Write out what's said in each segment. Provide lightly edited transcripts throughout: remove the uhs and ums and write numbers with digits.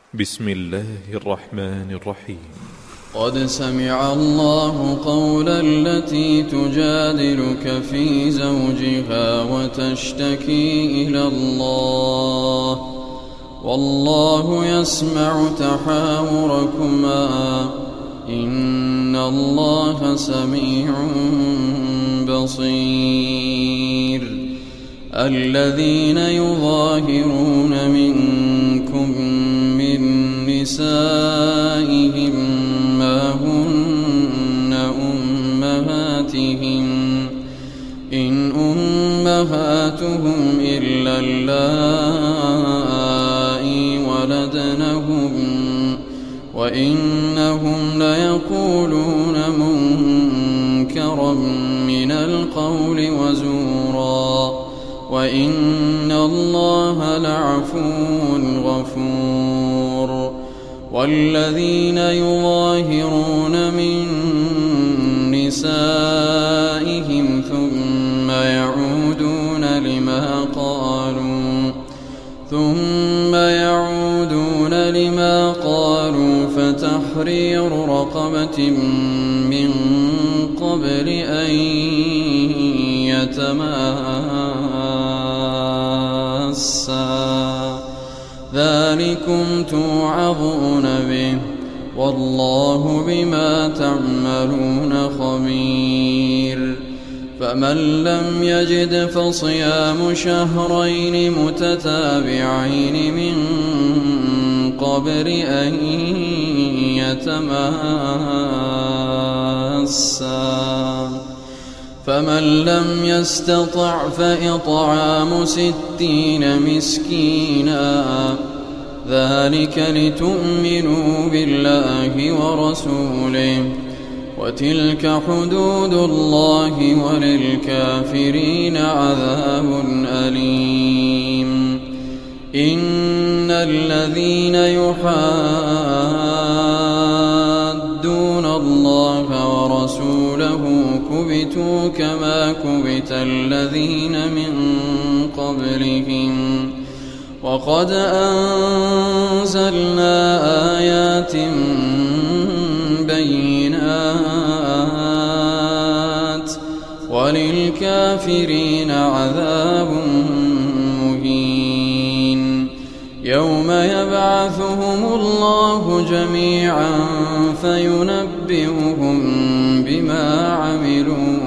بسم الله الرحمن الرحيم. قد سمع الله قول التي تجادلك في زوجها وتشتكي إلى الله والله يسمع تحاوركما إن الله سميع بصير. الذين يظاهرون منكم من نسائهم ما هن أمهاتهم إن أمهاتهم إلا اللائي ولدنهم وإنهم ليقولون منكرا من القول وزورا وإن الله لعفو غفور. والذين يظاهرون من نسائهم ثم يعودون لما قالوا فتحرير رقبة من قبل أن يتماسا ذلكم توعظون به والله بما تعملون خبير. فمن لم يجد فصيام شهرين متتابعين من قبل أن يتماسا فمن لم يستطع فإطعام 60 مسكينا ذلك لتؤمنوا بالله ورسوله وتلك حدود الله وللكافرين عذاب أليم. إن الذين يحادون الله ورسوله كبتوا كما كبت الذين من قبلهم وقد أنزلنا آيات بينات وللكافرين عذاب مهين. يوم يبعثهم الله جميعا فينبئهم بما عملوا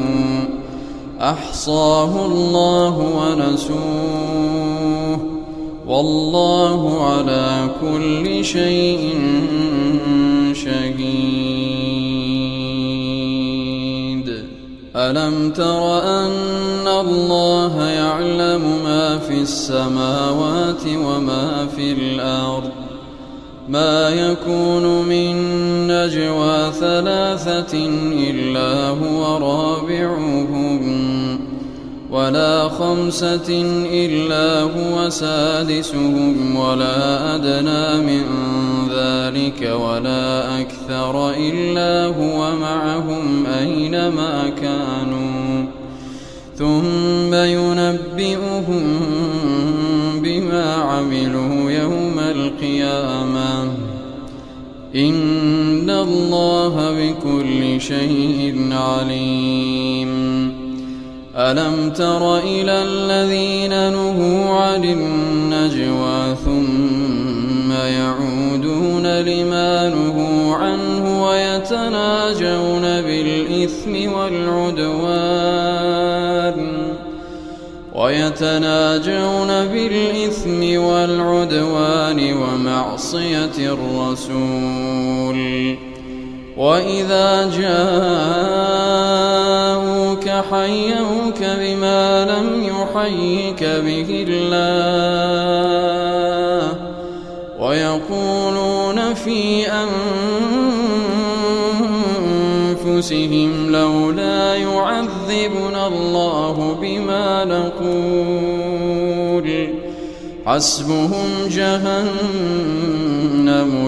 أحصاه الله ونسوه والله على كل شيء شهيد. ألم تر أن الله يعلم ما في السماوات وما في الأرض ما يكون من نجوى 3 إلا هو رابعهم ولا 5 إلا هو سادسهم ولا أدنى من ذلك ولا أكثر إلا هو معهم أينما كانوا ثم ينبئهم بما عملوا يوم القيامة إن الله بكل شيء عليم. ألم تر إلى الذين نهوا عن النجوى ثم يعودون لما نهوا عنه ويتناجون بالإثم والعدوان ومعصية الرسول وإذا جاءوك حيوك بما لم يحيك به الله ويقولون في أنفسهم لولا يعذبنا الله بما نقول حسبهم جهنم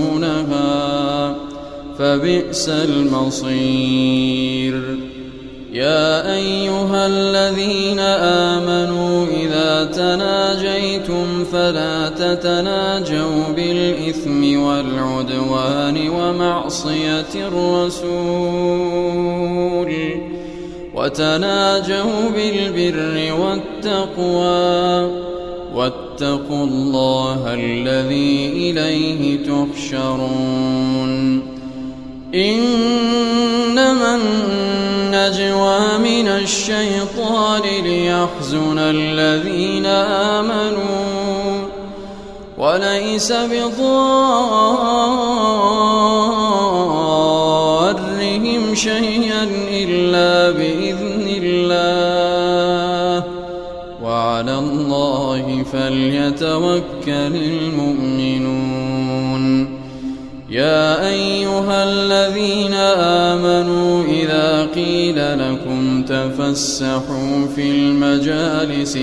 يصلونها فبئس المصير. يا أيها الذين آمنوا إذا تناجيتم فلا تتناجوا بالإثم والعدوان ومعصية الرسول وتناجوا بالبر والتقوى واتقوا الله الذي إليه تحشرون إنما النجوى من الشيطان ليحزن الذين آمنوا وليس بضارهم شيئا إلا بإذن الله وعلى الله فليتوكل المؤمنون يا أيها الذين آمنوا إذا قيل لكم تفسحوا في المجالس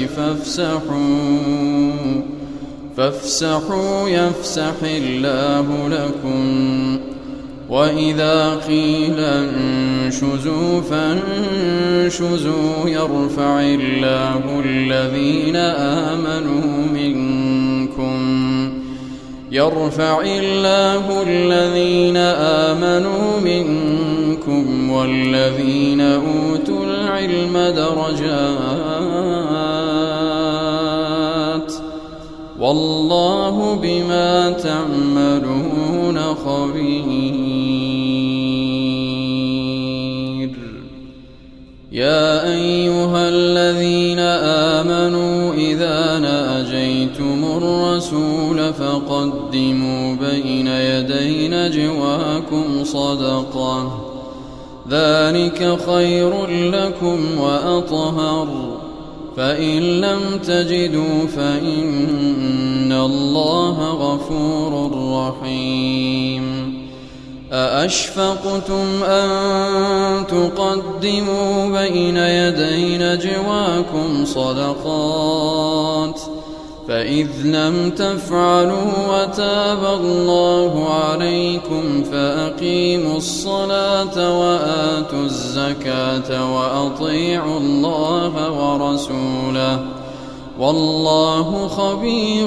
فافسحوا يفسح الله لكم وإذا قيل انشزوا فانشزوا يرفع الله الذين آمنوا منكم والذين أوتوا العلم درجات والله بما تعملون خبير يا أيها الذين آمنوا إذا ناجيتم الرسول فقدموا بين يدي نجواكم صدقة ذلك خير لكم وأطهر فإن لم تجدوا فإن الله غفور رحيم أأشفقتم أن تقدموا بين يدي نجواكم صدقات فإذ لم تفعلوا وتاب الله عليكم فأقيموا الصلاة وآتوا الزكاة وأطيعوا الله ورسوله والله خبير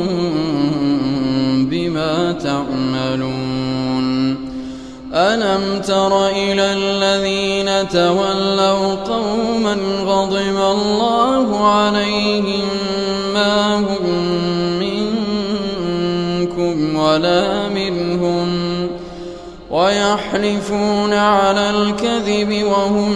بما تعملون ألم تر إلى الذين تولوا قوما غضب الله عليهم ما هم منكم ولا منهم ويحلفون على الكذب وهم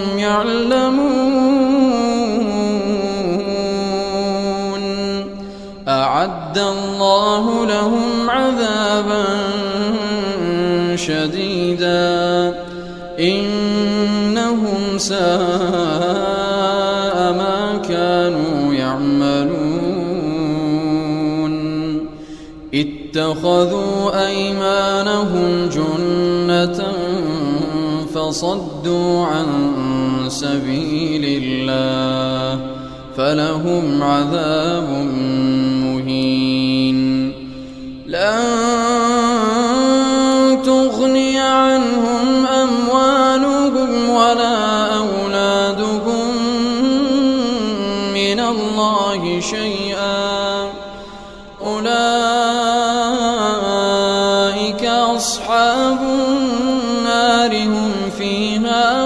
يعلمون أعد الله لهم عذابا شديدا إنهم ساء ما كانوا يعملون اتخذوا أيمانهم جنة فصدوا عن سبيل الله فلهم عذاب مهين لن تغني عنهم أموالهم ولا أولادهم من الله شيئا أولئك أصحاب النار هم فيها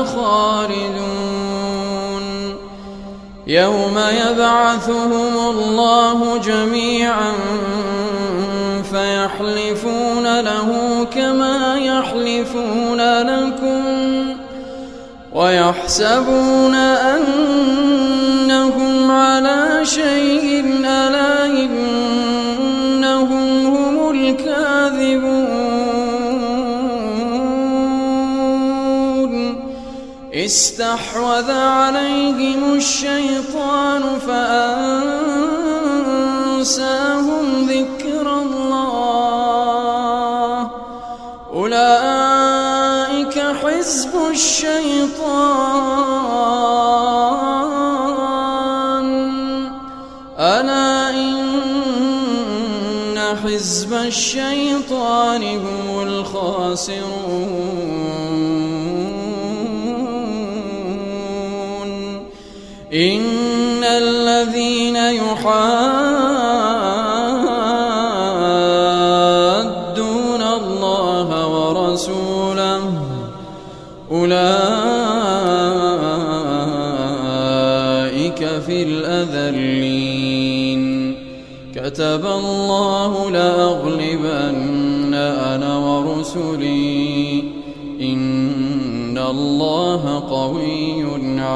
خالدون يوم يبعثهم الله جميعا فيحلفون له كما يحلفون لكم ويحسبون أنهم على شيء ألا إنهم هم الكاذبون استحوذ عليهم الشيطان فأنساهم ذكر الله أولئك حزب الشيطان ألا إن حزب الشيطان هم الخاسرون إن الذين يحادون الله ورسوله أولئك في الأذلين كتب الله لأغلبن أنا ورسلي إن الله قوي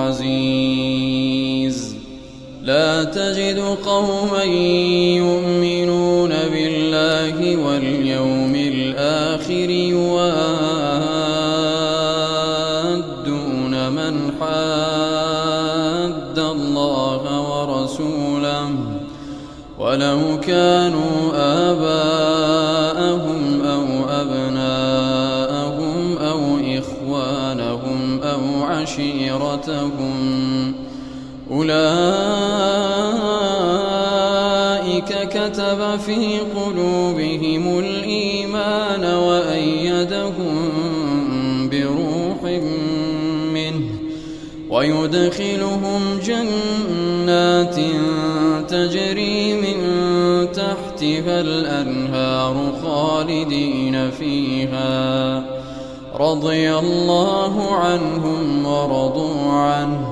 عزيز لا تجد قوما يؤمنون بالله واليوم الآخر يوادون من حاد الله ورسوله ولو كانوا آباءهم أو أبناءهم أو إخوانهم أو عشيرتهم أولئك كتب في قلوبهم الإيمان وأيدهم بروح منه ويدخلهم جنات تجري من تحتها الأنهار خالدين فيها رضي الله عنهم ورضوا عنه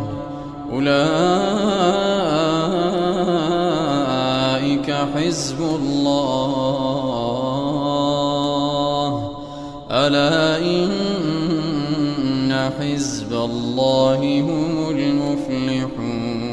أولئك حزب الله ألا إن حزب الله هم المفلحون